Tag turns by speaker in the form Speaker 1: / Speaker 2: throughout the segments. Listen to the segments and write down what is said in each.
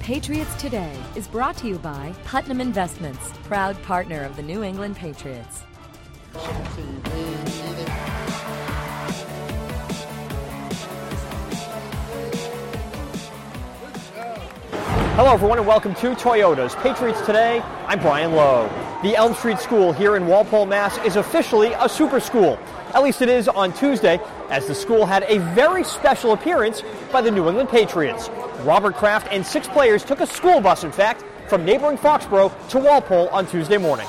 Speaker 1: Patriots Today is brought to you by Putnam Investments, proud partner of the New England Patriots.
Speaker 2: Hello everyone and welcome to Toyota's Patriots Today. I'm Brian Lowe. The Elm Street School here in Walpole, Mass. is officially a super school. At least it is on Tuesday, as the school had a very special appearance by the New England Patriots. Robert Kraft and 6 players took a school bus, in fact, from neighboring Foxborough to Walpole on Tuesday morning.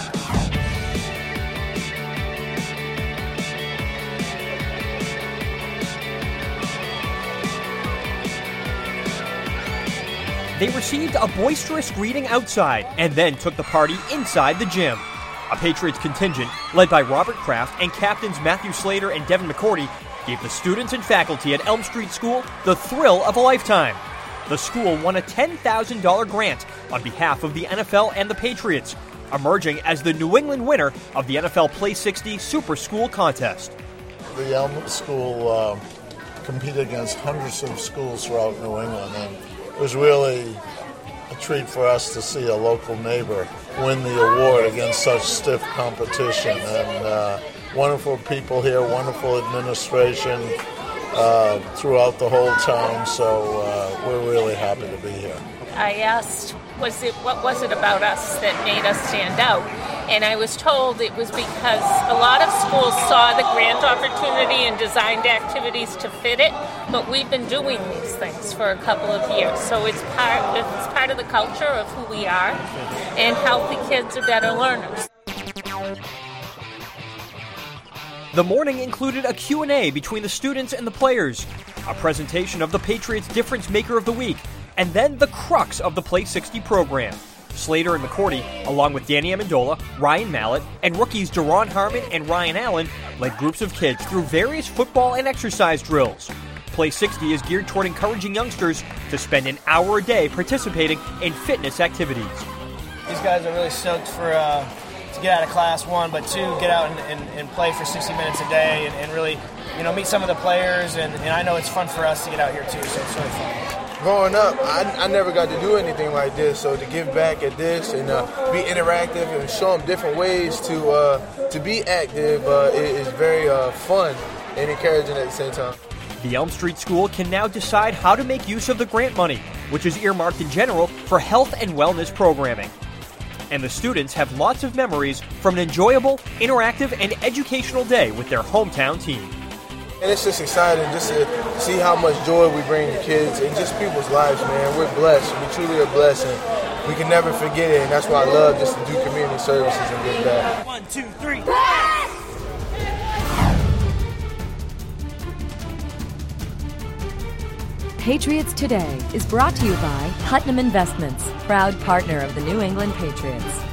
Speaker 2: They received a boisterous greeting outside and then took the party inside the gym. A Patriots contingent, led by Robert Kraft and captains Matthew Slater and Devin McCourty, gave the students and faculty at Elm Street School the thrill of a lifetime. The school won a $10,000 grant on behalf of the NFL and the Patriots, emerging as the New England winner of the NFL Play 60 Super School Contest.
Speaker 3: The Elm School competed against hundreds of schools throughout New England, and it was really a treat for us to see a local neighbor win the award against such stiff competition. And wonderful people here, wonderful administration throughout the whole town, so we're really happy to be here.
Speaker 4: I asked, what was it about us that made us stand out? And I was told it was because a lot of schools saw the grant opportunity and designed activities to fit it, but we've been doing these things for a couple of years. So it's part of the culture of who we are, and healthy kids are better learners.
Speaker 2: The morning included a Q&A between the students and the players, a presentation of the Patriots Difference Maker of the Week, and then the crux of the Play 60 program. Slater and McCourty, along with Danny Amendola, Ryan Mallett, and rookies Deron Harmon and Ryan Allen, led groups of kids through various football and exercise drills. Play 60 is geared toward encouraging youngsters to spend an hour a day participating in fitness activities.
Speaker 5: These guys are really stoked to get out of class, 1, but 2, get out and play for 60 minutes a day and really, meet some of the players. And I know it's fun for us to get out here too, so it's really fun.
Speaker 6: Growing up, I never got to do anything like this, so to give back at this and be interactive and show them different ways to be active is very fun and encouraging at the same time.
Speaker 2: The Elm Street School can now decide how to make use of the grant money, which is earmarked in general for health and wellness programming. And the students have lots of memories from an enjoyable, interactive, and educational day with their hometown team.
Speaker 6: And it's just exciting just to see how much joy we bring to kids and just people's lives, man. We're blessed. We truly are blessed, and we can never forget it. And that's why I love just to do community services and give back.
Speaker 5: 1, 2, 3.
Speaker 1: Patriots Today is brought to you by Putnam Investments, proud partner of the New England Patriots.